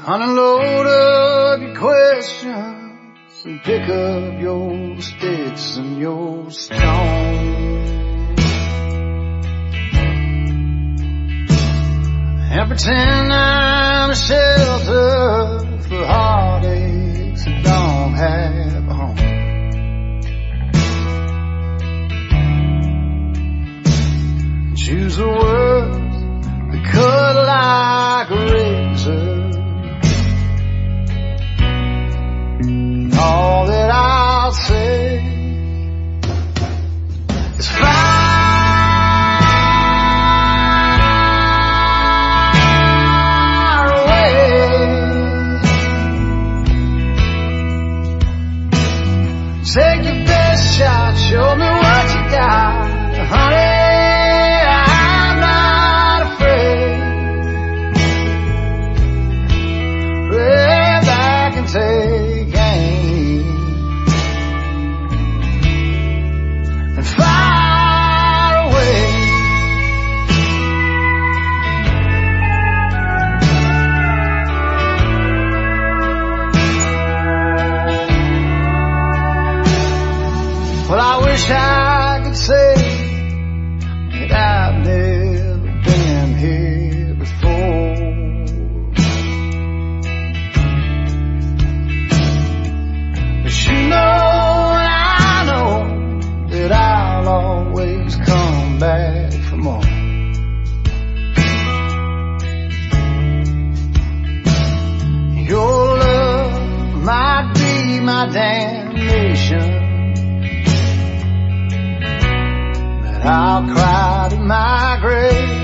Unload up your questions and pick up your sticks and your stones and pretend I'm a shelter for heartaches that don't have a home. Choose the words that cut like a razor. All that I'll say is far away. Take your best shot, show me what you got, honey. I'm not afraid. Pray back and take aim. Far away. Well, I wish I could say that I've never been here before, but you know and I know that I'll always come back for more. Your love might be my damnation, but I'll cry to my grave